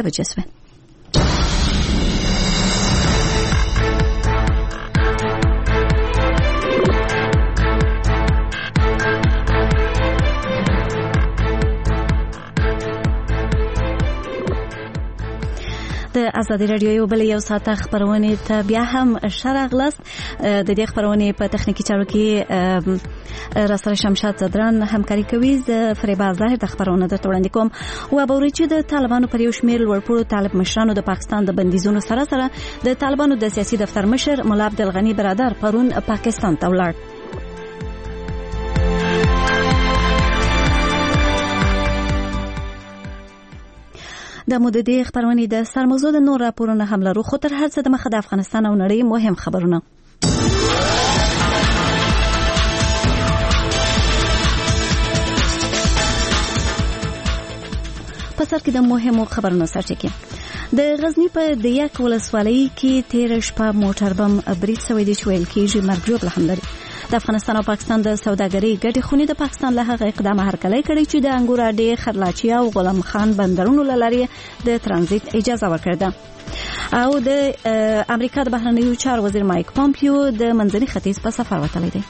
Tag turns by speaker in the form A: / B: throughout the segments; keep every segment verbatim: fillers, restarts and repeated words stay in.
A: اته بجې شوې. د ازادي رادیو یو بل یو ساعت خبرونه ته بیا هم شرغلس. د دې خبرونه په تخنیکی چارو کې راسره شمشاد زدران همکاري کوي. ز فریبا ظاهر د خبرونه د وړاندې کوم او بوري چې د طالبانو پر یو شمېر لوړپوړو طالب مشرانو د پاکستان د بندیزونو سره سره د طالبانو د سیاسي دفتر مشر مولا عبدالغنی برادر پرون پاکستان ته ولاړ. د مودې خبرونه د سرموزو د نور راپورونه هم لرو، خو تر هر څه د مخه د افغانستان او نړۍ مهم خبرونه. په سر کې د مهمو خبرونو سرچینه د غزنی په د یک ولسوالۍ کې تیر شپه موټر بم برید شوی دی چې ویل کېږي مرګ ژوبله هم لري. د افغانستان او پاکستان د سوداګرۍ ګډې خونې د پاکستان له هغه اقدام هرکلی کړی چې د انګور اډې، خرلاچي او غلام خان بندرونو له لارې د ترانزیت اجازه ورکړه ده. او د امریکا د بهرنیو چارو وزیر مایک پامپیو د منځني ختیځ په سفر وتلی دی.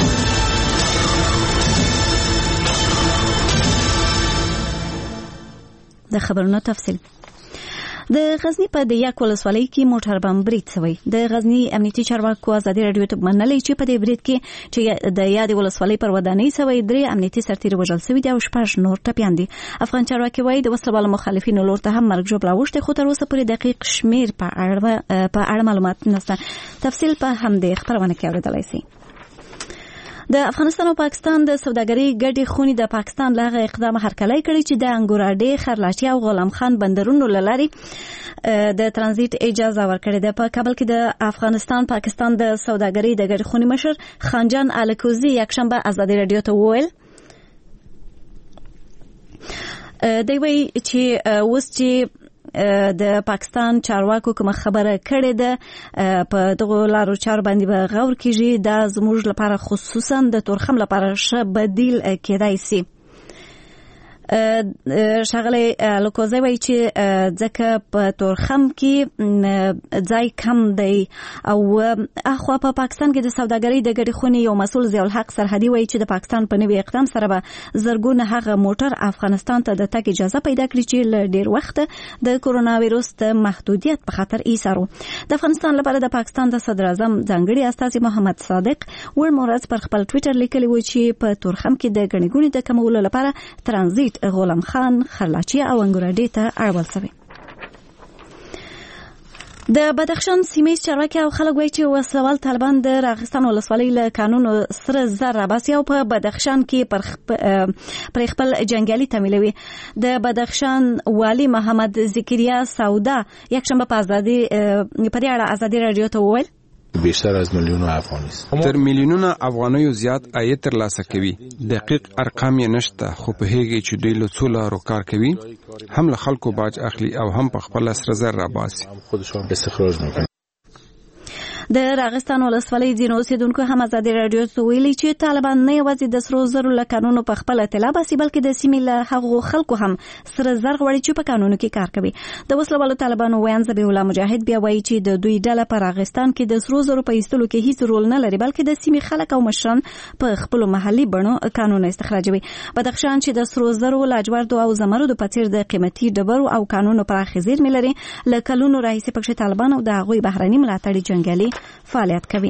A: د خبرونو تفصیل. د غزنی په د یک ولسوالۍ کې موټر بم برید شوی. د غزنی امنیتي چارواکو ازادي رادیو ته منلې چې په دې برید کې چې د یاد ولسوالۍ پر ودانۍ شوی درې امنیتي سرتیري وژل شوي دي او شپږ نور ټپیان دي. افغان چارواکي وایي د وسلوالو مخالفینو لور ته هم مرګ ژوبله اوښتې، خو تر اوسه پورې دقیق شمیر په اړه په اړه معلومات نشته. تفصیل په همدې خبرونه کې اورېدلای شئ. د افغانستان او پاکستان د سوداګرۍ ګډې خونې د پاکستان له هغه اقدام هرکلی کړی چې د انګور اډې، خرلاچي او غلام خان بندرونو له لارې د ترانزیت اجازه ورکړې ده. په کابل کې د افغانستان پاکستان د سوداګرۍ د ګډې خونې مشر خانجان الکوزي یکشنبه ازادي رادیو ته وویل دی وایي چې اوس چې د پاکستان چارواکو کوم خبره کړې ده په دغه لارو چارو باندې به غور کیږي، دا زموږ لپاره خصوصا د تورخم لپاره ښه بدیل کېدای شي. شغله لوکوزه وایي چې ځکه په تورخم کې ځای کم دی او اخوا په پاکستان کې د سوداګرۍ د ګډې خونې یو مسؤل ضیاء الحق سرحدي وایي چې د پاکستان په نوي اقدام سره به زرګونه هغه موټر افغانستان ته د تګ اجازه پیدا کړي چې له ډیر وخت د کورونا وایروس د محدودیت په خاطر ایسارو. د افغانستان لپاره د پاکستان د صدر اعظم ځانګړي استازي محمد صادق ور مورز پر خپل ټوئیټر لیکلی و چې په تورخم کې د ګڼې ګوڼې د کمولو لپاره ترانزیت غلام خان، خرلاچي او انګور اډې ته اړول شوی. د بدخشان سیمه چارواکي او خلک وایي چې وسوال طالبان د راغستان ولسوالۍ له قانون سره زر راباسي او په بدخشان کې پر خپل جنگیالي تمویلوي. د بدخشان والی محمد ذکریا سودا یکشنبه په ازادي په دې اړه ازادي رادیو ته وویل
B: بیشتر از میلیون افغانی است.
C: تر میلیونونه افغانیو زیات عاید ترلاسه کوي. دقیق ارقام یې نشته، خو په هغه چې دوی له څو لارو کار کوي، هم له خلکو باج اخلي او هم په خپل سر زر راباسي.
B: خودشون استخراج میکنن.
A: د راغستان ولسوالۍ ځینو اوسیدونکو هم ازادي رادیو ته ویلي چې طالبان نه یوازې د سرو زرو له قانونو په خپل اطلاع باسي بلکې د سیمې له هغو خلکو هم سره زر غواړي چې په قانونو کې کار کوي. د وسلوالو طالبانو ویان ذبیح الله مجاهد بیا وایي چې د دوی ډله په راغستان کې د سرو زرو په ایستلو کې هیڅ رول نه لري بلکې د سیمې خلک او مشران په خپل محلي بڼو قانون استخراجوي. بدخشان چې د سرو زرو، لاجوردو او زمردو په څیر د قیمتي ډبرو او قانونو پراخې زیرمې لري، له کلونو راهیسې پکې طالبان او د هغوی بهرني ملاتړي جنګیالي فعالیت کوي.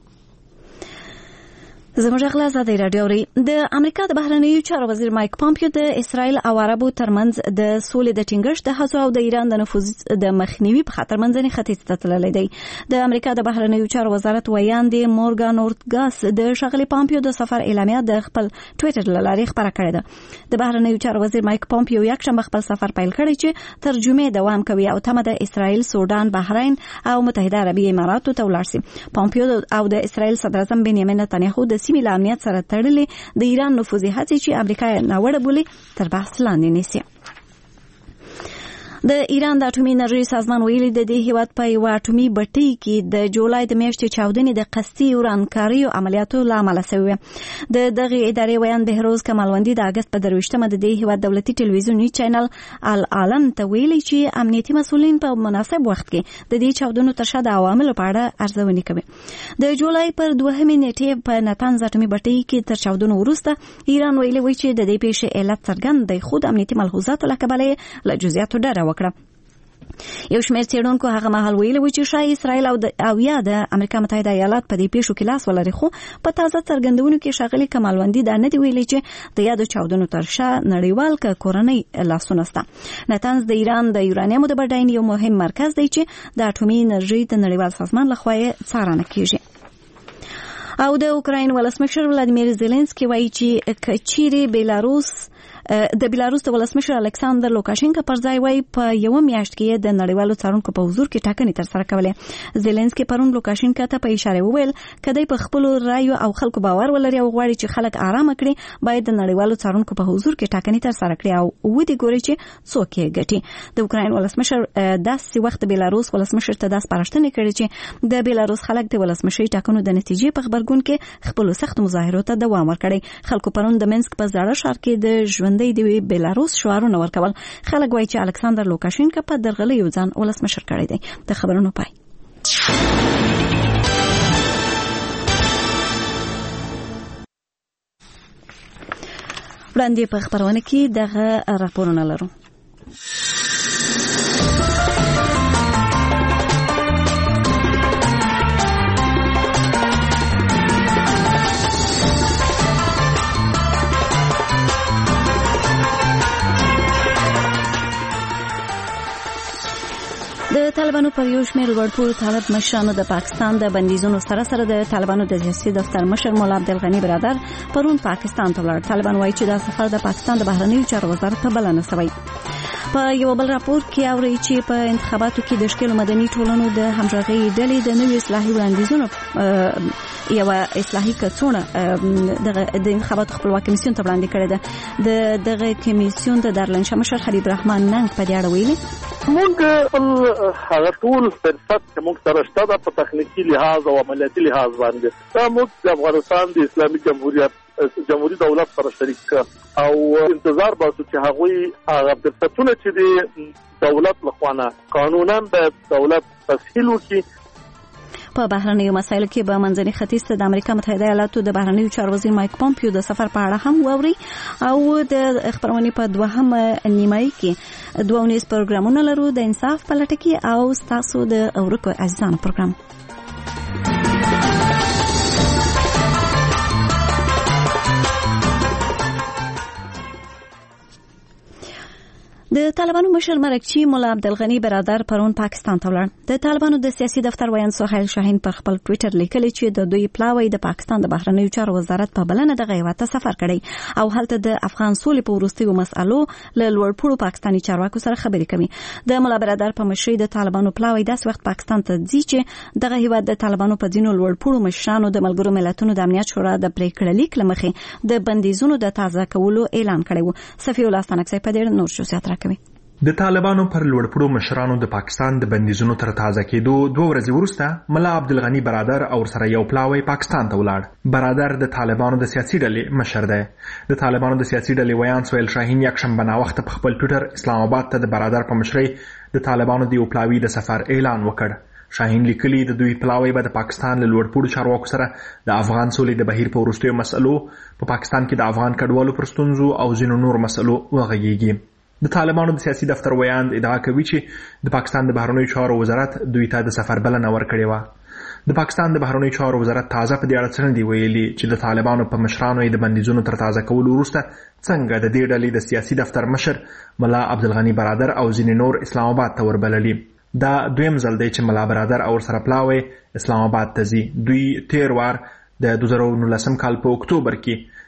A: زموږ غلا ازادي رادیو ری د امریکا د بهرنیو چارو وزیر مایک پامپیو د اسرائیل او عربو ترمنځ د سولې د ټینګښت د هڅو او د ایران د نفوذ د مخنیوي په خاطر منځني ختیځ ته تللی دی. د امریکا د بهرنیو چارو وزارت ویاندې مورګان اورتګاس د شغلي پامپیو د سفر اعلامیه د خپل ټوئیټر له لارې خبره کړې ده. د بهرنیو چارو وزیر مایک پامپیو یکشنبه خپل سفر پیل کړی چې ترجمه دوام کوي او تمه د اسرائیل، سودان، بحرین او متحده عربي اماراتو ته ولاړ شي. پامپیو او د اسرائیل صدر اعظم بنیامین نتنیاهو د سیمې له امنیت سره تړلې د ایران نفوذي هڅې چې امریکا یې ناوړه بولي تر بحث لاندې نیسي. د ایران د اټومي انرژي سازمان ویلي د دې هیواد په یو اټومي بټۍ کې د جولای د میاشتې چاودنې د قصدي ورانکاریو عملیاتو له امله شوې د دغه ادارې ویان بهروز کمالوندي د اگست په درویشتمه د دې هیواد دولتي ټلویزیونی چینل العالم ته ویلي چې امنیتي مسؤلین په مناسب وخت کې د دې چاودنو تر شا د عواملو په اړه ارزونه کوي. د جولای پر دوهمې نیټې په نتنز اټومي بټۍ کې تر چاودنو وروسته ایران ویلي و چې د دې پیښې علت څرګند دی، خو د امنیتي ملحوظاتو له کبله له جزئیاتو ډډه وکړه. یو شمېر څېړونکو هغه مهال ویلي و چې شاید اسرائیل او, او یا د امریکا متحده ایالات په دې پیښو کې لاس ولري، خو په تازه څرګندونو کې ښاغلي کمالوندي دا نه دی ویلي چې د یادو چاودنو تر شا نړیوال که کورنۍ لاسونه شته. نتنز د ایران د یورانیمو د بډاینې یو مهم مرکز دی چې د اټومي انرژۍ د نړیوال سازمان لخوا یې څارنه کیږي. او د اوکراین ولسمشر ولادیمیر زيلنسکي وایي چې کچيري بیلاروس د بیلاروس د ولسمشر الکساندر لوکاشینکا پر ځای وای په یو میاشت کې د نړیوالو څارونکو په حضور کې ټاکنې تر سره کولې. زيلنسکي پرون لوکاشینکا ته په اشاره وویل کدی په خپل رایو او خلکو باور ولري او غواړي چې خلک آرام کړي باید د نړیوالو څارونکو په حضور کې ټاکنې تر سره کړي او ودی ګوري چې څوک یې ګټي. د اوکراین ولسمشر داسې وخت بیلاروس ولسمشر ته داس پراشتنې کړي چې د بیلاروس خلک د ولسمشري ټاکنو د نتیجې په خبرګون کې خپل سخت مظاهرو ته دوام ورکړي. خلکو پرون د منسک په زړه ښار کې د ژوند د بیلاروس شعارونه ورکول. خلک وایي چې الکساندر لوکاشینکا په درغلي ځان ولسمشر کړی دی. د خبرونو پای. وړاندې په خبرونه کې دغه راپورونه لرو. د طالبانو پر یو شمېر لوړپوړو طالب مشرانو د پاکستان د بندیزونو سره سره د طالبانو د سیاسي دفتر مشر مولا عبدالغني برادر پرون پاکستان ته ولاړ. طالبان وایي چې دا سفر د پاکستان د بهرنیو چارو وزارت ته بلنه شوی. په یو بل راپور کې اوري چې په انتخاباتو کې د شکل مدني ټولنو د همغږي ډلې د نوې اصلاحي وړاندیزونو یو اصلاحي کڅوړه د انتخاباتو خپلواکي کمیسیون ته وړاندې کړې ده. د دغه کمیسیون د دارالانشا مشر حبیب رحمان ننګ په دې اړه ویلي
D: موږ خپل هغه ټول فرصت چې موږ سره شته د په تخنیکی لحاظ او عملیاتي لحاظ باندې دا موږ د افغانستان د اسلامي جمهوریت جمهوریت دولت سره شریک او انتظار باسو چې هغه هغه فرصتونه چې د دولت لخوا قانونا د دولت تسهیل وکړي.
A: په بهرنیو مسایلو کې به منځني ختیځ ته د امریکا متحده ایالاتو د بهرنیو چارو وزیر مایک پومپیو د سفر په اړه هم ووري او د خبرونې په دوهم نیمایي کې دوه ونیز پروګرامونه لرو د انصاف په لټه کې او ستاسو د اورکو عزیزانو پروګرام. د طالبانو مشر مرکچی مولا عبدالغني برادر پرون پاکستان ته ولاړ. د طالبانو د سیاسي دفتر ویان سهیل شاهین پر خپل ټوئیټر لیکلی چې د دوی پلاوی د پاکستان د بهرنیو چارو وزارت په بلنه دغه هیواد ته سفر کړی او هلته د افغان سولې په وروستیو مسالو له لوړپوړو پاکستاني چارواکو سره خبرې کوي. د مولا برادر په مشرۍ د طالبانو پلاوی داس وخت پاکستان ته ځي چې دغه هیواد د طالبانو په ځینو لوړپوړو مشرانو د ملګرو ملتونو د امنیت شورا د پریکړه لیک لمخې د بندیزونو د تازه کولو اعلان کړی و. صفی الله ستانکسي په دې نور جزئیات راکوي.
E: د طالبانو پر لوړپوړو مشرانو د پاکستان د بندیزونو تر تازه کېدو دوه ورځې وروسته مولا عبدالغني برادر او سره یو پلاوی پاکستان ته ولاړ. برادر د طالبانو د سیاسي ډلې مشر دی. د طالبانو د سیاسي ډلې ویان سهیل شاهین یکشنبه ناوخته په خپل ټویټر اسلام آباد ته د برادر په مشرۍ د طالبانو د یو پلاوي د سفر اعلان وکړ. شاهین لیکلی د دوی پلاوی به د پاکستان له لوړپوړو چارواکو سره د افغان سولې د بهیر په وروستیو مسلو په پاکستان کې د افغان کډوالو پر ستونزو او ځینو نور مسلو وغږیږي. د طالبانو د سیاسي دفتر ویاند ادعا کوي چې د پاکستان د بهرنیو چارو وزارت دوی ته د سفر بلنه ورکړې وه. د پاکستان د بهرنیو چارو وزارت تازه په دې اړه څه نه دي ویلي چې د طالبانو په مشرانو د بندیزونو تر تازه کولو وروسته څنګه د دې ډلې د سیاسي دفتر مشر مولا عبدالغني برادر او ځینې نور اسلام آباد ته وربللي. دا دویم ځل دی چې مولا برادر او سره پلاوی اسلام آباد ته ځي. دوی تیر وار د دوه زره نولسم کال په اکتوبر کې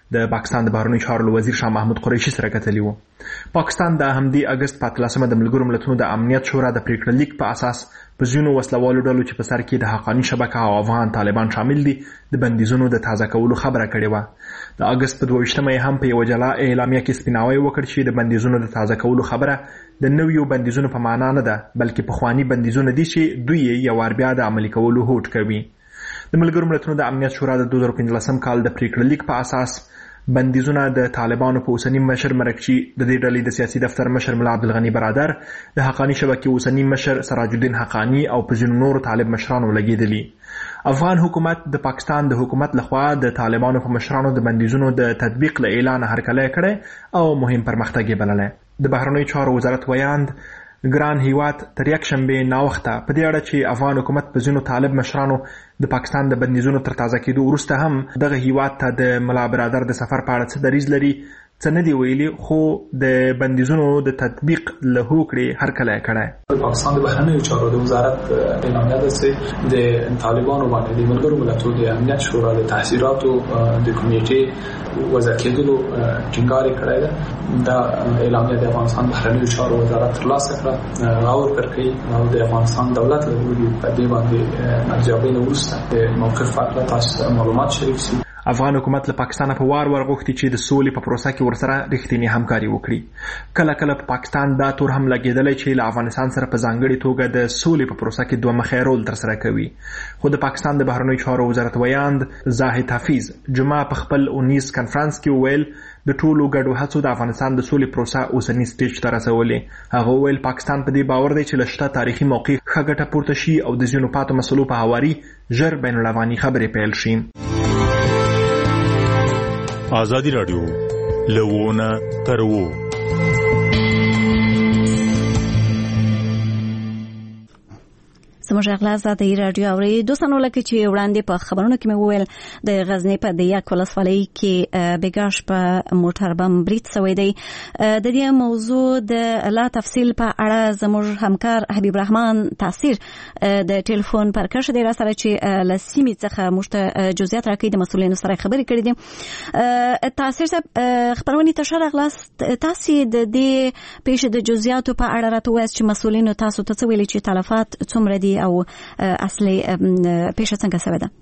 E: د پاکستان د بهرنیو چارو وزیر شاه محمود قریشي سره کتلي وو. پاکستان د همدې اگست په اتلسمه د ملګرو ملتونو د امنیت شورا د پریکړه لیک په اساس په ځینو وسلوالو ډلو چې په سر کې د حقاني شبکه او افغان طالبان شامل دي د بندیزونو د تازه کولو خبره کړې وه. د اگست په دوه ویشتمه یې هم په یوه جلا اعلامیه کې سپیناوی وکړ چې د بندیزونو د تازه کولو خبره د نویو بندیزونو په معنا نه ده، بلکې پخواني بندیزونه دي چې دوی یې یو وار بیا د عملي کولو هوډ کوي. د ملګرو ملتونو د امنیت شورا د دوه زره پنځلسم کال د پریکړه لیک په اساس بندیزونه د طالبانو په اوسنی مشر مرکچی د دې ډلې د سیاسي دفتر مشر ملا عبدالغني برادر، د حقاني شبکې اوسنی مشر سراج الدین حقانی او په ځینو نورو طالب مشرانو لګېدلي. افغان حکومت د پاکستان د حکومت لخوا د طالبانو په مشرانو د بندیزونو د تطبیق له اعلان هرکلی کړی او مهم پرمختګ یې بللی. د بهرنیو چارو وزارت ویاند ګران هیواد تر یک شنبې ناوخته په دې اړه چې افغان حکومت په ځینو طالب مشرانو د پاکستان د بندیزونو تر تازه کېدو وروسته هم دغه هیواد ته د ملا برادر د سفر په اړه څه دریځ لري څه نه دي ویلي، خو د بندیزونو د تطبیق له هوکړې هرکلی کړی.
F: پاکستان د بهرنیو چارو د وزارت اعلامیه ده چې د طالبانو باندې د ملګرو ملتونو د امنیت شورا د تحصیلاتو د کمیټې وضع کېدلو ټینګار یې کړی ده. دا اعلامیه د افغانستان بهرنیو چارو وزارت ترلاسه کړه، غور پر کوي او د افغانستان دولت له لوري په دې باندې ارزیابۍ نه وروسته د موقف په اړه تاسو معلومات شریک شي.
E: افغان حکومت له پاکستان په وار ور غوښتي چې د سولې په پروسه کې ورسره رښتینی همکاري وکړي. کله کله په پاکستان دا تور هم لګېدلی چې له افغانستان سره په ځانګړې توګه د سولې په پروسه کې دوه مخی رول ترسره کوي. خو د پاکستان د بهرنیو چارو وزارت ویاند زاهد حفیظ جمعه په خپل اونیز کنفرانس کې وویل د ټولو ګډو هڅو د افغانستان د سولې پروسه اوسني سټیج ته رسولې. هغه وویل پاکستان په دې باور دی چې له شته تاریخي موقع ښه ګټه پورته شي او د ځینو پاتو مسلو په هواري ژر بین الافغاني خبرې پیل شي.
G: آزادی رادیو لوونه ترو
A: زموږ اغلاس د رادیو اوري دوستانو لکه چې وړاندې په خبرونو کې مې وویل د غزنی په د یک ولسوالۍ کې بګاش په موټر بم برید شوی دی. د دې موضوع د لا تفصیل په اړه زموږ همکار حبیب رحمان تاثیر د ټلیفون پر کښ دی را سره چې لسیمې څخه مشته جزئیات راکړي د مسؤلینو سره خبرې کړې دي. تاثیر صاحب خبرونه تشر اغلاس تاسو د دې پیښې د جزئیاتو په اړه راته وایي چې مسؤلینو تاسو ته څه ویلي چې تلفات څومره دي او اصلي پیښه څنګه شوه ده؟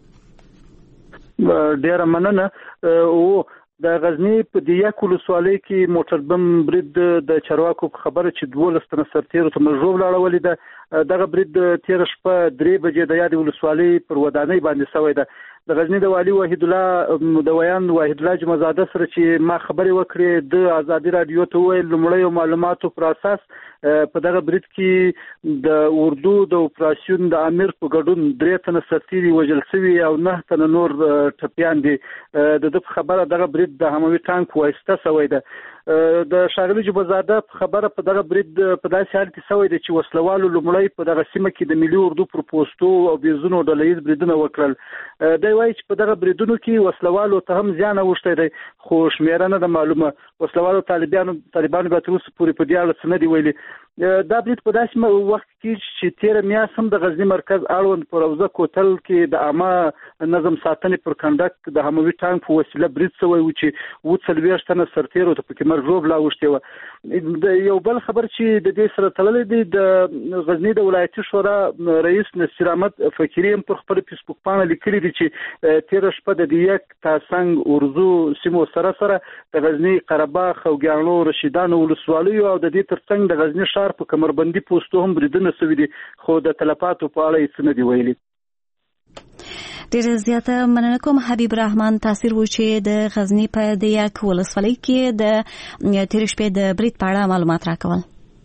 D: ډیره مننه. او د غزنی په د یک ولسوالۍ کې موټر بم برید د چارواکو په خبره چې دولس تنه سرتیرو ته مجروب لاړولې ده. دغه برید تیر شپه درې بجې د یاد ولسوالۍ پر ودانۍ باندې شوی ده. د غزنی د والی وحید الله د ویان وحید الله جمعزاده سره چې ما خبرې وکړې د آزادي رادیو ته ویل لومړی معلوماتو پر اساس په دغه برید کې د اردو د اپراسیون د امیر په ګډون درې تنه سرتیري وژل شوي او نه تنه نور ټپیان دي. د دې خبره دغه برید د هموي ټانک په واسطه شوی ده. د شاغلی جمعزاده خبره په دغه برید په داسې حال کې شوی دی چې وسلوالو لومړی په دغه سیمه کې د ملي اردو پر پوسټو او بیزونو ډلهیز بریدونه وکړل. دی وایي چې په دغه بریدونو کې وسلوالو ته هم زیان اوښتی دی، خو شمیره نه ده معلومه. وسلوالو طالبانو طالبانو به تر اوسه پورې په دې اړه څه نه دي ویلي. دا برید په داسې وخت کې چې تیره میاشت هم د غزنی مرکز اړوند په روضه کوتل کې د عامه نظم ساتنې پر کنډک د هموي ټانک په وسیله برید شوی و چې اووه څلوېښت تنه سرتیرو ته پکې مرګ لا وشته و. د یو بل خبر چې د دې سره تړلې دی د غزنی د ولایتي شورا رئیس نصیر احمد فقیری هم پر خپل فیسبوک باندې لیکلي دي چې تیر شپه د یک تاسنګ ورزو سیمو سره سره د غزنی قرهباغ خوګیانو رشیدانو ولسوالیو او د دې ترڅنګ د غزنی ښار په کمربندي پوسټو هم بریدونه شوي دي، خو د تلفاتو په اړه هیڅ نه دي ویلي.
A: ډېر زیاته مننه کوم حبیب رحمان تاثیر و چې د غزنی په د یک ولسوالۍ کې د تیر شپې د برید په اړه معلومات راکول.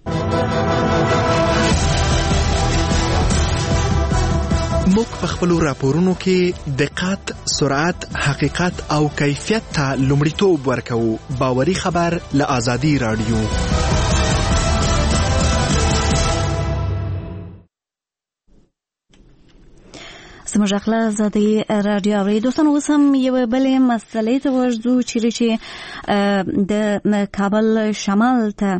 H: موږ په خپلو راپورونو کې دقت، سرعت، حقیقت او کیفیت ته لومړیتوب ورکوو. باوري خبر له آزادي رادیو.
A: زموږ اخلا زادي رادیو اوري دوستانو اوس هم یو بلې مسلې ته ورځو چیرې چې د کابل شمال ته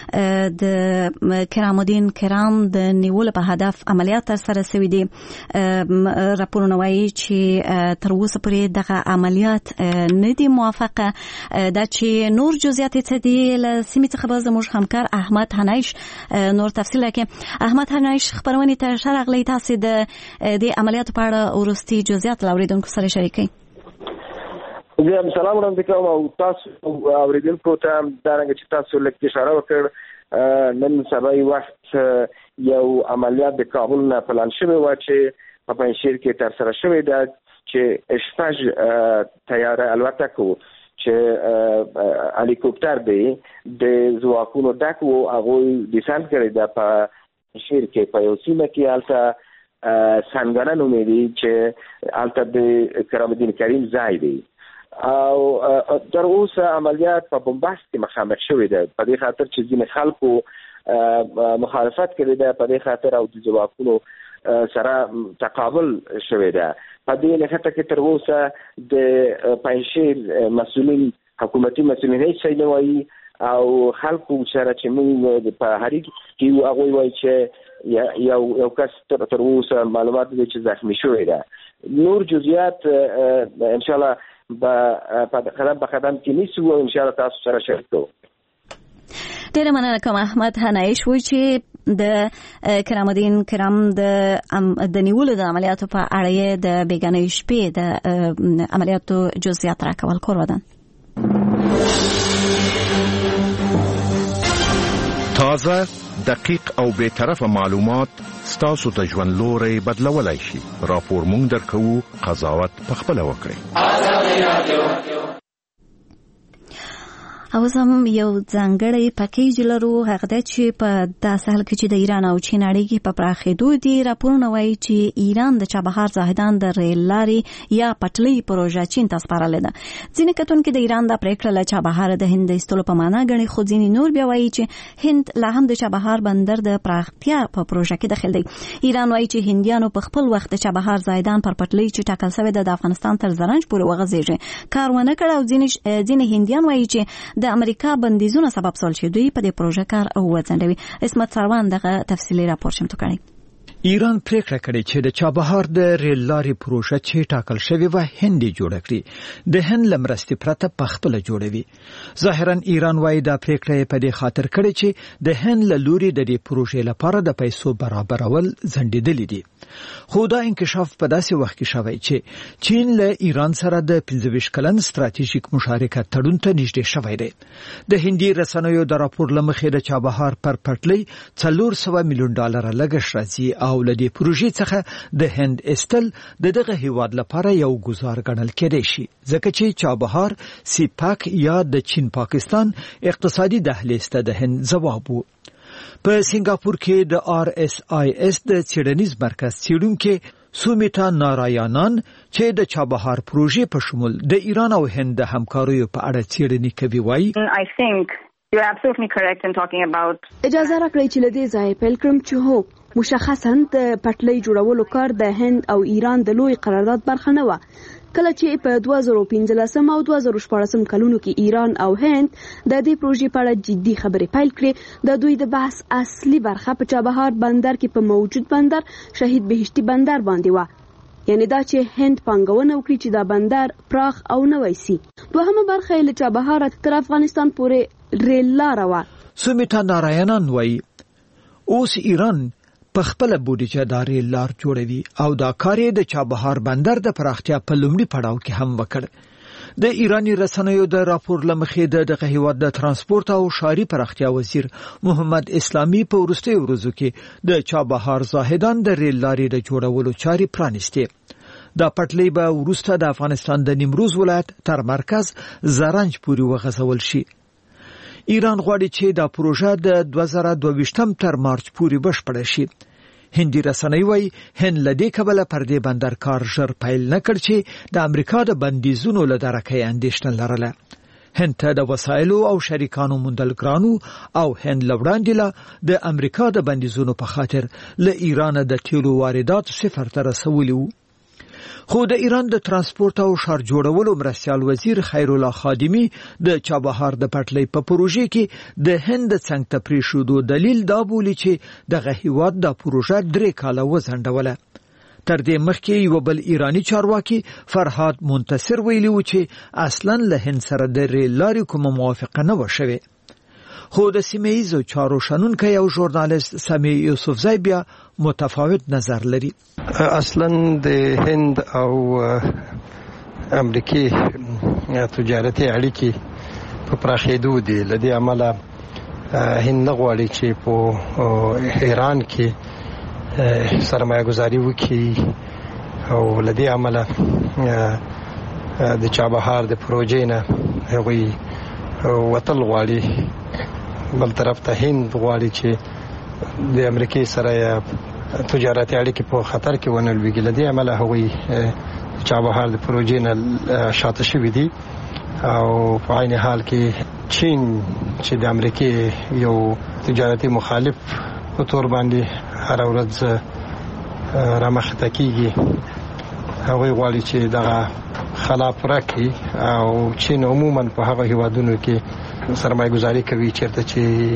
A: د کرام الدین کرام د نیولو په هدف عملیات ترسره شوي دي. راپورونه وایي چې تر اوسه پورې دغه عملیات نه دي موافقه. دا چې نور جزئیات څه دي له سیمې څخه به زموږ همکار احمد هنایش نور تفصیل کوي. احمد هنایش خبرونه ته اشاره غلې تاسو د دې عملیاتو په اړه ورستي جزئیات لاوریدونکو سره شریکي.
I: زه هم سلام وړاندې کوم او تاسو اوریدونکو ته دا رنګ چې تاسو لکه اشاره وکړ نن سبا وخت یو عملیات د کابل نه پلان شوی و چې په پنځشیر کې ترسره شوی دی چې شپږ طیاره الوتکو چې هلیکوپټر دی د ځواکونو ډک وو هغه ډیسانټ کړی دا په شیر کې په یو سیمه کې الته سنگانه نومې دي چې الته د کرام الدین کریم ځای دی او تر اوسه عملیات په بمباست کې مخامخ شوی دی په دې خاطر چې ځینې خلکو مخالفت کړی دی په دې خاطر او د ځواکونو سره تقابل شوی دی. په دې لخته کې تر اوسه د پنځشیر مسؤلین حکومتي مسؤلین هیڅ څه نه وایي او خلکو سره چې موږ په هریک کې هغه وایي چې یو یو کس تر اوسه معلومات دي چې زخمی شوی دی. نور جزئیات ان شاء الله په قدم په قدم کې نیسو او ان شاء الله تاسو سره شریک کوو.
A: ډیره مننه کوم احمد هنایش وایي چې د کرام الدین کرام د د نیولو د عملیاتو په اړه د بیګانې شپې د عملیاتو جزئیات راکول کور ودان.
J: تازه دقیق او به طرفه معلومات ستاسو ته ژوند لوري بدلولای شي. راپور مونږ درکو قضاوت په خپل وکړئ.
A: او زم یو ځانګړی پکیج لرو هغه د چې په داسې حال کې چې د ایران او چین اړیکې په پراخېدو دي. راپورونه وایي چې ایران د چابهار زاهدان د ریل لارې یا پټلۍ پروژه چین ته سپارلې ده. ځینې کتونکي د ایران د پریکړه له چابهار د هند ایستلو په معنا ګڼي خو ځینې نور بیا وایي چې هند لا هم د چابهار بندر د پراختیا په پروژه کې دخیل دی. ایران وایي چې هندیانو په خپل وخت د چابهار زاهدان پر پټلۍ چې ټاکل شوې ده د افغانستان تر زرنج پورې وغځېږي کار ونه کړ او ځینې ځینې هندیان وایي چې د امریکا بندیزونه سبب سول شي دوی په دې پروژه کار او وځنډوي. اسمت سروان دغه تفصیلی راپور چمتو کړی.
K: ایران پریکړه کړې چې د چابهار د ریل لارې پروژه چې ټاکل شوی و هند جوړ کړي د هند لمرستي پرته پخپل جوړوي. ظاهرا ایران وايي دا پریکړه په دې خاطر کړې چې د هند له لوري د دې پروژې لپاره د پیسو برابرول ځنډېدل دي. خو دا انکشاف په داسې وخت کې شوی چې چین له ایران سره د پنځه ویشت کلن ستراتیژیک مشارکت تړون ته نږدې شوی دی. د هندي رسنیو د راپور لمخې د چابهار پر پټلۍ څلور سوه میلیون ډالر لګښت راځي او له دې پروژې څخه د هند استل د دغه هیواد لپاره یو گزار ګڼل کېدای شي ځکه چې چابهار سیپاک یا د چین پاکستان اقتصادي دهلیز ته د هند ځواب وو. په سنگاپور کې د آر اس آی اس د څېړنیز مرکز څېړونکي سومیتا نارایانان چې د چابهار پروژې په شمول د ایران او هند د همکاریو په اړه څېړنې کوي وایي
L: I think you're absolutely correct in talking about
M: اجازه راکړئ چې لدې ځای پیل کړم چې هو مشخصاً د پټلۍ جوړولو کار د هند او ایران د لوی قرارداد برخه نه و. کله چې په دوه زره پنځلسم او دوه زره شپاړسم کلونو کې ایران او هند د دې پروژې په اړه جدي خبرې پیل کړې د دوی د بحث اصلي برخه په چابهار بندر کې په موجود بندر شهید بهشتي بندر باندې و. یعنی دا چې هند پانګونه وکړي چې دا بندر پراخ او نوی سي. دوهمه برخه له چابهار تر افغانستان پورې ریل لار و.
K: سومیتا نارایانان وایي اوس ایران په خپل بودیجه د ریل لار جوړوي او دا کار یې د چابهار بندر د پراختیا په لومړي پړاو کې هم وکړ. د ایرانی رسنیو د راپور لمخې د دغه هیواد د ترانسپورت او ښاري پراختیا وزیر محمد اسلامي په وروستیو ورځو کې د چابهار زاهدان د ریل لارې د جوړولو چارې پرانیستې. دا پټلۍ به وروسته د افغانستان د نیمروز ولایت تر مرکز زرنج پورې وغځول شي. ایران غواړي چې دا پروژه د دوه زره دوه ویشتم تر مارچ پورې بشپړه شي. هندي رسنۍ وايي هند له دې کبله پر دې بندر کار ژر پیل نه کړ چې د امریکا د بندیزونو له درکې اندېښنه لرله. هند ته د وسایلو او شریکانو موندل ګرانو او هند له وړاندې له د امریکا د بندیزونو په خاطر له ایران د تیلو واردات صفر ته رسولي وو. خو د ایران د ترانسپورت او ښار جوړولو مرستیال وزیر خیرالله خادمی د چابهار د پټلۍ په پروژې کې د هند څنګ ته پریښودو دلیل دا بولي چې دغه هیواد د پروژه درې کاله وځنډوله. تر دې مخکې یو بل ایرانی چارواکي فرهاد منتصر ویلي و چې اصلا له هند سره د ریل لارې کومه موافقه نه و شوې. خو د سیمه ییزو چارو شنونکی او ژورنالیست سمیع یوسفزی بیا متفاوت نظر لري.
N: اصلا د هند او امریکای تجارتي اړیکې په پراخېدو دي. لدې عمله هند نه غواړي چې په ایران کې سرمایه گذاري وکړي او لدې عمله د چابهار د پروژې نه هغوی وتل غواړي. بل طرف ته هند غواړي چې د امریکای سره تجارتي اړیکې په خطر کې ونه لویږي. لدې عمله هغوی چابهار د پروژې نه شاته شوي دي او په عین حال کې چین چې د امریکای یو تجارتي مخالف په تور باندې هر ورځ رامخته کیږي هغوی غواړي چې دغه خلا پوره کړي او چین عموما په هغه هیوادونو کې سرمایه گذاری کوي چیرته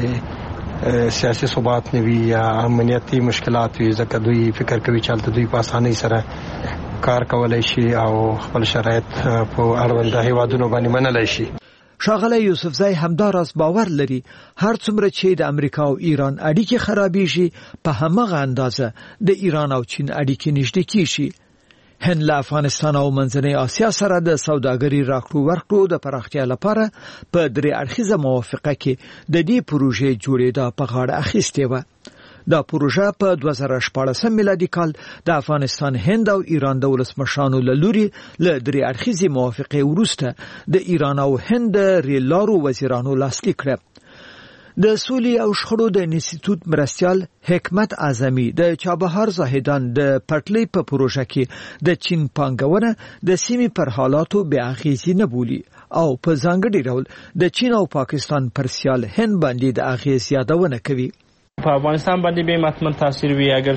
N: چې سیاسي ثبات نه وي یا امنیتي مشکلات وي ځکه دوی فکر کوي چې هلته دوی په اسانۍ سره کار کولی شي او خپل شرایط په اړونده هیوادونو باندې منلی شي.
K: ښاغلی یوسفزی همداراز باور لري هر څومره چې د امریکا او ایران اړیکې خرابېږي په همغه اندازه د ایران او چین اړیکې نږدې کیږي. هند له افغانستان او منځنۍ اسیا سره د سوداګرۍ راکړو ورکړو د پراختیا لپاره په درې اړخیزه موافقه کې د دې پروژې جوړېدا په غاړه اخیستې وه. دا پروژه په دوه زره شپاړسم میلادي کال د افغانستان، هند او ایران د ولسمشرانو له لوري له درې اړخیزې موافقې وروسته د ایران او هند د ریل لارو وزیرانو لاسلیک کړه. د سولې او شخړو د انسټیټیوټ مرستیال حکمت اعظمي د چابهار زاهدان د پټلۍ په پروژه کې د چین پانګونه د سیمې پر حالاتو بې اغېزې نه بولي او په ځانګړي ډول د چین او پاکستان پر سیال هند باندې د اغېز یادونه کوي.
O: په افغانستان باندې به متمن تاثیر وي اگر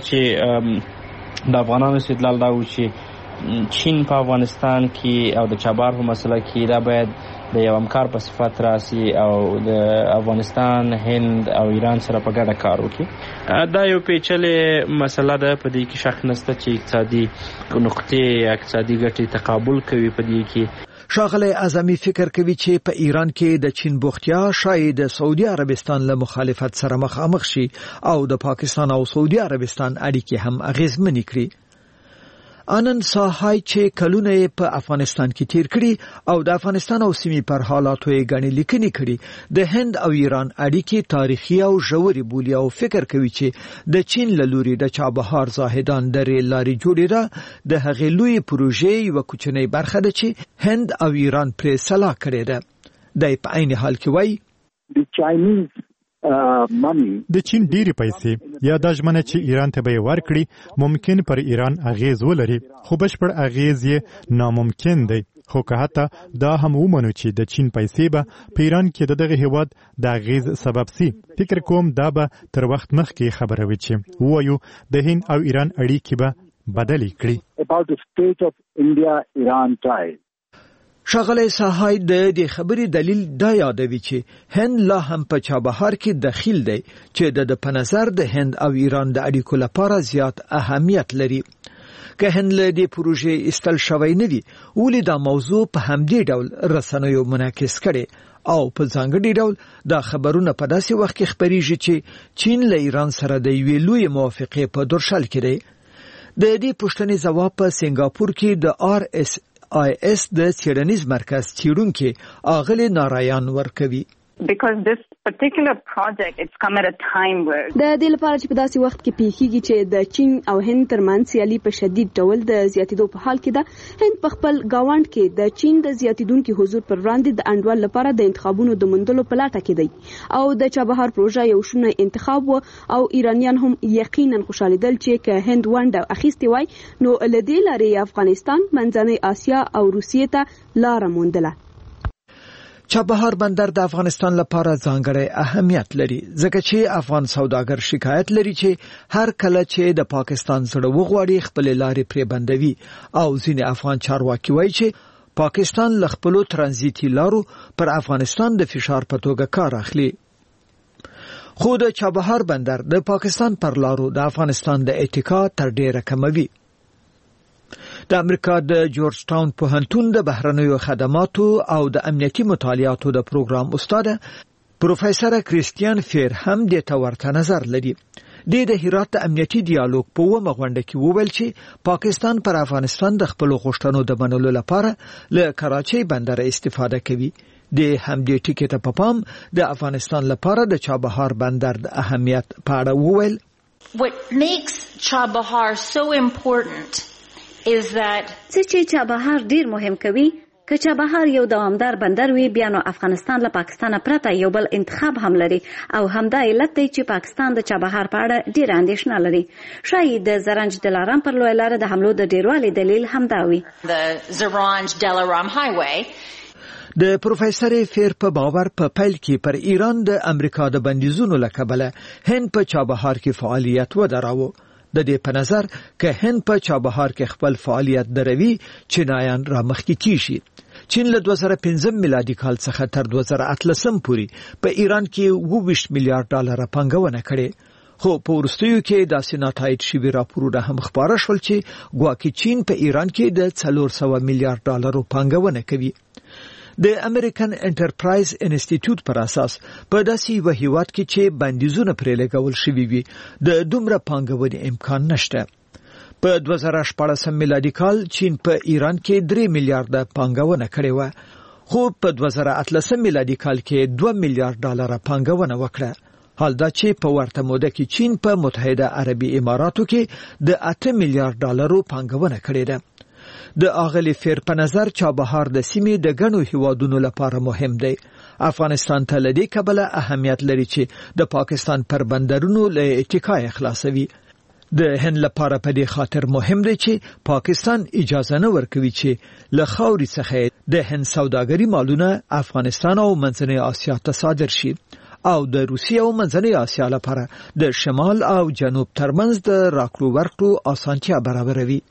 O: چې د افغانانو استدلال دا و چې چین په افغانستان کې او د چابهار په مسله کې دا باید د یو همکار په صفت راسي او د افغانستان، هند او ایران سره په ګډه کار وکړي. دا یو پیچلې مسله ده، په دې کې شک نشته چې اقتصادي نقطې یا اقتصادي ګټې تقابل کوي. په دې کې
K: ښاغلی اعظمي فکر کوي چې په ایران کې د چین بوختیا شاید د سعودي عربستان له مخالفت سره مخامخ شي او د پاکستان او سعودي عربستان اړیکې هم اغیزمنې کړي. آنند ساهای چې کلونه په افغانستان کې تیر کړي او د افغانستان او سیمې پر حالاتو یې غني لیکنې کړي، د هند او ایران اړیکې تاریخي او ژورې بولي او فکر کوي چې د چین له لوري د چابهار زاهدان د ریل لارې جوړېدا د هغې لویې پروژې یوه کوچنۍ برخه ده چې هند او ایران پرې سلا کړې ده. دی په عین حال کې وایي
G: د چین ډېری پیسې یا دا ژمنه چې ایران ته به یې ورکړي ممکن پر ایران اغیز ولري، خو بشپړ اغیز یې ناممکن دی. خو که حتی دا هم ومنو چې د چین پیسې به په ایران کې د دغه هیواد د اغیز سبب سي، فکر کوم دا به تر وخت مخکې خبره وي چې ووایو د هند او ایران اړیکې به بدلې کړي. ښاغلی ساهای د دې خبرې دلیل دا یادوي چې هند لا هم په چابهار کې دخیل دی چې د په نظر د هند او ایران د اړیکو لپاره زیات اهمیت لري. که هند له دې پروژې ایستل شوی نه وي، ولې دا موضوع په همدې ډول رسنیو منعکس کړي او په ځانګړي ډول دا خبرونه په داسې وخت کې خپریږي چې چین له ایران سره د یوې لویې موافقې په درشل کې دی. د دې پوښتنې ځواب په سنګاپور کې د آر اس آی اس د څېړنیز مرکز څېړونکي اغلې نارایان ورکوي.
L: Because this particular project, it's come at a time where
M: د دې لپاره چې په داسې وخت کې پیښیږي چې د چین او هند ترمنځ سیالي په شدید ډول د زیاتېدو په حال کې ده. هند په خپل گاونډ کې د چین د زیاتېدونکي حضور پر وړاندې د انډول لپاره د انتخابونو د موندلو په لټه کې دی او د چابهار پروژه یو شونه انتخاب و او ایرانیان هم یقینا خوشالیدل چې که هند ونډه اخیستې وای نو له دې لارې افغانستان، منځنۍ اسیا او روسیې ته لاره موندله.
G: چابهار بندر د افغانستان لپاره ځانګړی اهمیت لري ځکه چې افغان سوداګر شکایت لري چې هر کله چې د پاکستان زړه وغواړي خپل لارې پرې بندوي او ځینې افغان چارواکي وایي چې پاکستان له خپلو ترانزیتي لارو پر افغانستان د فشار په توګه کار اخلي. خو د چابهار بندر د پاکستان پر لارو د افغانستان د اتکا تر ډیره کموي. د امریکا د جورج ټاون پوهنتون د بهرنیو خدماتو او د امنیتي مطالعاتو د پروګرام استاد پروفیسور کریستیان فیر هم د تورته نظر لري. د د هرات د امنیتي ډیالوګ په ومه غونډه کې وویل چې پاکستان پر افغانستان د خپل غوښتنو د منلو لپاره له کراچۍ بندر استفاده کوي. د همدې ټکي ته په پام د افغانستان لپاره د چابهار بندر د اهمیت په اړه وویل.
P: What makes Chabahar so important is that
A: چې چابهار ډیر مهم کوي که چابهار یو دوامدار بندر وي بیا نو افغانستان له پاکستان پرته یو بل انتخاب هم لري او همدا علت دی چې پاکستان د چابهار په اړه ډیر اندېښنه لري. شاید د زرنج دلارام پر لوی لار د حملو د ډیروالي دلیل همدا وي.
P: The Zaranj Delaram Highway.
G: د پروفیسور فیر په باور په پیل کې پر ایران د امریکا د بندیزونو لکبله هند په چابهار کې فعالیت ودراوه. د دې په نظر که هند په چابهار کې خپل فعالیت دروي چینایان را مخکې کیږي. چین له دوه زره پنځم میلادي کال څخه تر دوه زره اتلسم پورې په ایران کې اووه ویشت میلیارډ ډالر پانګونه کړې خو په وروستیو کې داسې ناتایید شوي راپورونه هم خپاره شول چې ګواکې چین په ایران کې د څلور سوه میلیارډ ډالرو پانګونه کوي. د امریکن انټرپرایز انسټیټیوټ پر اساس په داسې یو هیواد کې چې بندیزونه پرې لګول شوي وي د دومره پانګونې امکان نشته. په دوه زره شپاړسم میلادي کال چین په ایران کې درې میلیارډ پانګونه کړې و خو په دوه زره اتلسم میلادي کال کې دوه میلیارډ ډالر پانګونه وکړه. حال دا چې په ورته موده کې چین په متحده عربي اماراتو کې د اته میلیارډ ډالرو پانګونه کړې ده. د اغلی فیر په نظر چابهار د سیمې د غنو هیوادونو لپاره مهم دی. افغانستان ته لدی کبله اهمیت لري چې د پاکستان پر بندرونو له اتکا خلاصوي. د هند لپاره په دې خاطر مهم دی چې پاکستان اجازه نه ورکوي چې له خاوري څخه د هند سوداګري مالونه افغانستان او منځنۍ اسیا ته صادر شي او د روسیې او منځنۍ اسیا لپاره د شمال او جنوب ترمنځ د راکړو ورکړو اسانتیا برابروي.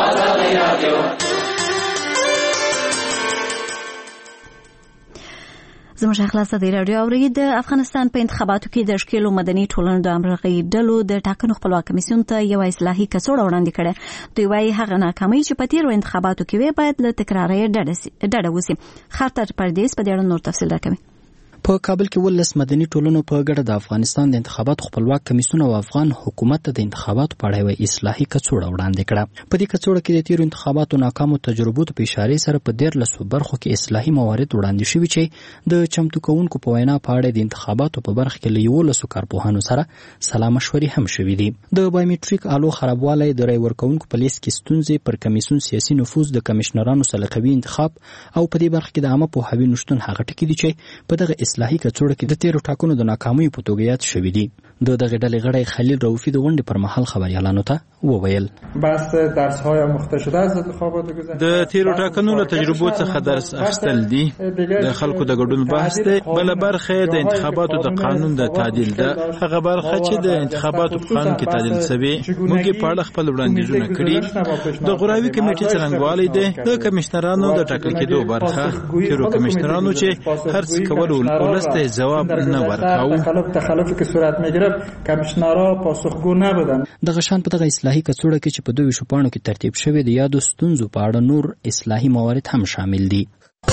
A: زموږ خلاصه دی رادیو اوري د افغانستان په انتخاباتو کې د شکیلو مدني ټولنو د امرغي ډلو د ټاکنو خپلواک کمیسیون ته یو اصلاحي کڅوړه وړاندې کړه. دوی وايي هغه ناکامي چې په تیرو انتخاباتو کې وي باید له تکراري ډډه وسی. خاطر پردیس په دې اړه نور تفصیل راکوي.
Q: په کابل کې ولس مدني ټولنو په ګډه د افغانستان د انتخاباتو خپلواک کمیسیون او افغان حکومت ته د انتخاباتو په اړه یو اصلاحي کڅوړه وړاندې کړه. په دې کڅوړه کې د تیرو انتخاباتو ناکامو تجربو په اشاره سره په دیارلسو برخو کې اصلاحي موارد وړاندې شوي چې د چمتو کوونکو په وینا په اړه د انتخاباتو په برخه کې له یولسو کارپوهانو سره سلا مشورې هم شوي دي. د بایومټریک آلو خرابوالی د رای ورکوونکو په لیست کې ستونزې پر کمیسیون سیاسي نفوذ د کمشنرانو سلیقوي انتخاب او په دې برخه کې د عامه پوهاوي نشتون هغه ټکي دي چې په دغه اصلاحي کڅوړه کې د تیرو ټاکنو د ناکامیو په توګه یاد شوي دي. د دغه ډلې غړی خلیل رؤفي د غونډې پر مهال خبريالانو ته وویل
R: بحث درس‌های آموخته شده از انتخابات گذشته
S: د تیرو ټاکنو له تجربو څخه درس اخیستل دي. د خلکو د ګډون بحث دی. بل برخه د انتخاباتو د قانون د تعدیل ده. هغه برخه چې د انتخاباتو په قانون کې تعدیل شوی موږ په اړه خپل وړاندیزونه کړي. د غوراوي کمیټې څرنګوالي ده د کمشنرانو د ټاکل کېدو برخه تیرو کمشنرانو چې هر څه کول ولسته جواب نه ورکاو.
R: تخلف تخلفی که صورت میگرفت کمشنرا پاسخگو نبودن.
Q: دغه شان په دغه اصلاحي کڅوړه کې چې په دوه شپانو کې ترتیب شوی د یادو ستونزو په اړه نور اصلاحي موارد هم شامل دي.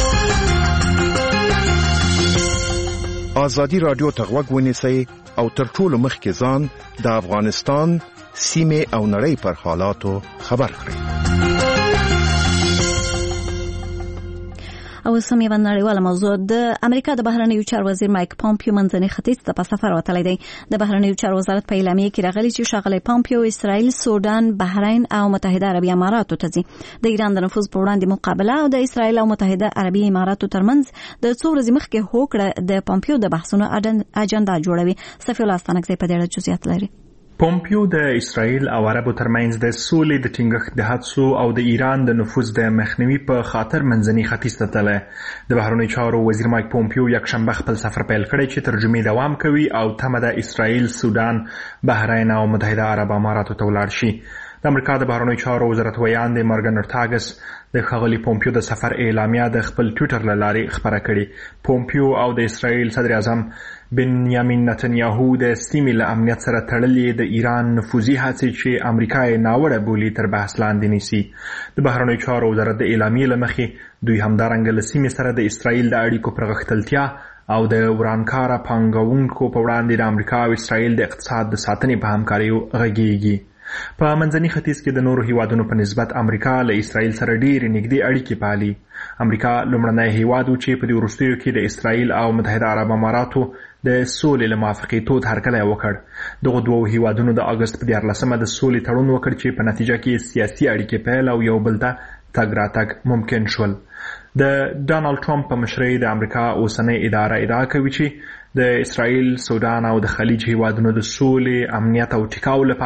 J: ازادي رادیو ته غوږ ونیسئ او تر ټولو مخکې ځان د افغانستان سیمه او نړۍ پر حالاتو خبر کړئ.
A: او سمې ونړیواله موضوع د امریکا د بهرنیو چارو وزیر مایک پامپیو منځني ختیځ ته په سفر وتلی دی. د بهرنیو چارو وزارت په اعلامیه کې راغلی چې ښاغلی پامپیو اسرائیل، سودان، بحرین او متحده عربي اماراتو ته ځي. د ایران د نفوذ په وړاندې مقابله او د اسرائیل او متحده عربي اماراتو ترمنځ د څو ورځې مخکې هوکړه د پامپیو د بحثونو اجنډا جوړوي. صفي الله ستانکزی په دې اړه جزئیات لري.
E: پومپیو د اسرائیل او عربو ترمنځ د سولې د ټینګښت د هڅو او د ایران د نفوذ د مخنیوي په خاطر منځني ختیځ ته تللی. د بهرنیو چارو وزیر مایک پومپیو یکشنبه خپل سفر پیل کړی چې ترجمې دوام کوي او تمه ده اسرائیل، سودان، بحرین او متحده عرب اماراتو ته ولاړ شي. د امریکا د بهرنیو چارو وزارت ویان د مارګن اورتاګس د ښاغلي پومپیو د سفر اعلامیه د خپل ټویټر له لارې خپره کړې. پومپیو او د اسرائیل صدر اعظم بنیامین نتنیاهو د سیمې له امنیت سره تړلې د ایران نفوذي هڅې چې امریکا یې ناوړه بولي تر بحث لاندې نیسي. د بهرنیو چارو وزارت د اعلامیې له مخې دوی همدارنګه له سیمې سره د اسرائیل د اړیکو پر غښتلتیا او د ورانکاره پانګونکو په وړاندې د امریکا او اسرائیل د اقتصاد د ساتنې په همکاریو غږیږي. په منځني ختیځ کې د نورو هیوادونو په نسبت امریکا له اسرائیل سره ډېرې نږدې اړیکې پالي. امریکا لومړنی هیواد و چې په دې وروستیو کې د اسرائیل او متحده عرب اماراتو د سولې له موافقېتود هرکلی وکړ. دغو دوو هیوادونو د اګست په دیارلسمه د سولې تړون وکړ چې په نتیجه کې سیاسي اړیکې پیل او یو بل ته تګ راتګ ممکن شول. د ډانالډ ټرمپ په مشرۍ د امریکا اوسنۍ اداره ادعا کوي چې د اسرائیل، سودان او د خلیج هیوادونو د سولې، امنیت او ټیکاو لپاره